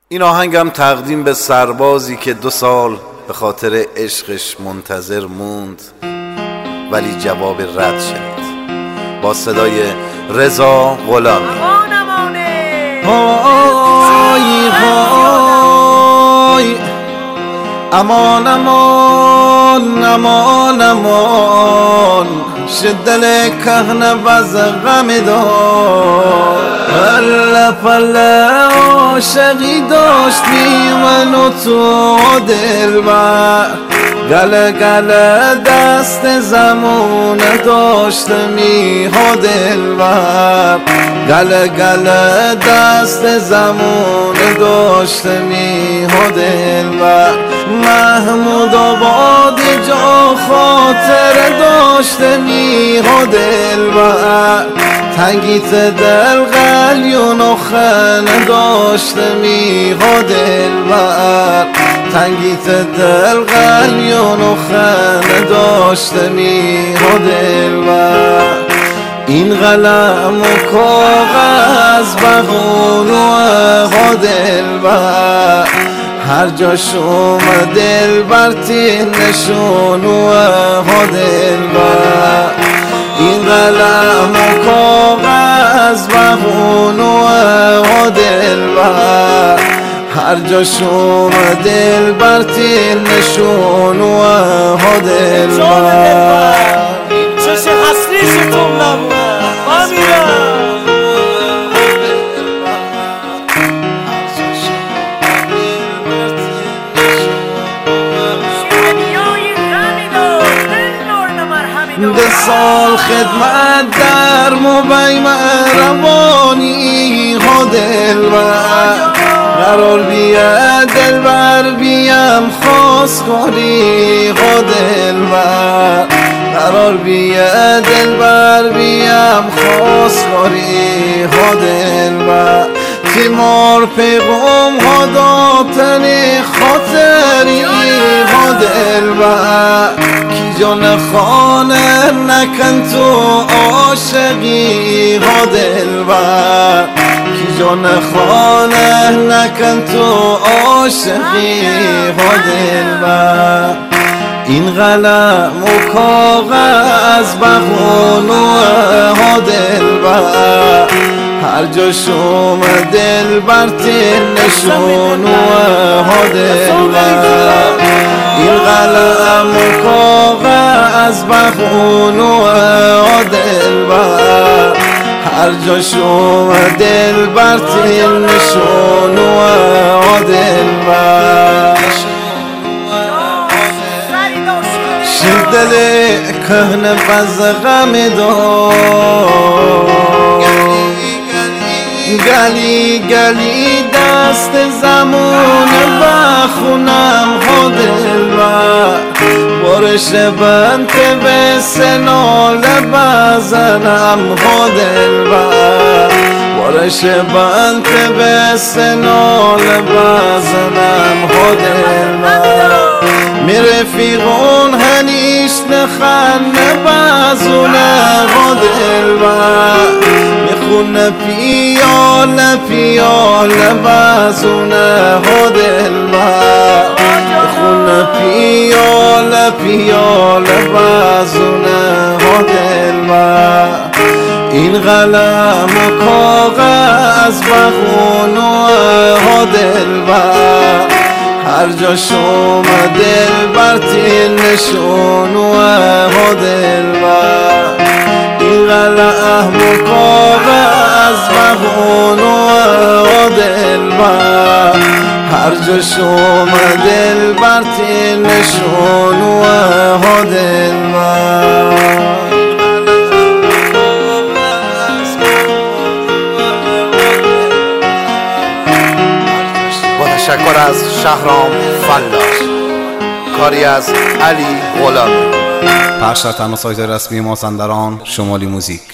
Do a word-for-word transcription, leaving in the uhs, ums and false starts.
این آهنگم تقدیم به سربازی که دو سال به خاطر عشقش منتظر موند ولی جواب رد شد. با صدای رضا غلامی. های های امان امان امان امان شدل کهنه بز غم دار پله پله عاشقی داشتی منو تو دلبر گله گله دست زمان داشتمی ها دلبر گله گله دست زمان داشتمی ها دلبر محمود آباد جا خاطر داشتمی ها دلبر تنگیت دل قلیون و خنه داشتمی ها دلبر تنگیت دل قلیون و خنه داشتمی ها دلبر این قلم و کاغذ بغون و ها دلبر هر جا شما دلبر تین نشون و ها دلبر این قلم و کاغذ بغون و ها دلبر هر جا شما دلبر تین نشون و ها دلبر چشه حسریشتون نبود آمیرم ده سال خدمت در مبی مهربانی ها دلبر قرار بیا دلبر بیم خواستگاری ها دلبر قرار بیا دلبر بیم خواستگاری ها دلبر تیمار پیغام ها داتن خاطری ها دلبر کی جان خانه نکن تو عاشقی ها دلبر کی جان خانه نکن تو عاشقی ها دلبر این قلم و کاغذ بخون و ها دلبر هر جا شما دلبر تین نشون و ها دلبر این قلم و کاغذ بخون و ها دلبر هر جا شما دلبر تین نشون و ها دلبر شدل کهنه بز غم دار گلی گلی دست زمان بخونم ها دلبر بارش بنت به سنال بزنم ها دلبر بارش بنت به سنال بزنم ها دلبر می رفیقون هنیش نخنه بزونه ها دلبر میخونه پیاله پیاله بزونه ها دلبر میخونه پیاله پیاله بزونه ها دلبر این قلم و کاغذ بخون و ها دلبر هر جا شما دلبر تین نشون و ها دلبر این قلم و کاغذ بخون و ها دلبر هر جا شما دلبر تین نشون و ها دلبر تشکر از شهرام فلاح، کاری از علی غلامی. پخش در تنها سایت رسمی مازندران شمالی موزیک.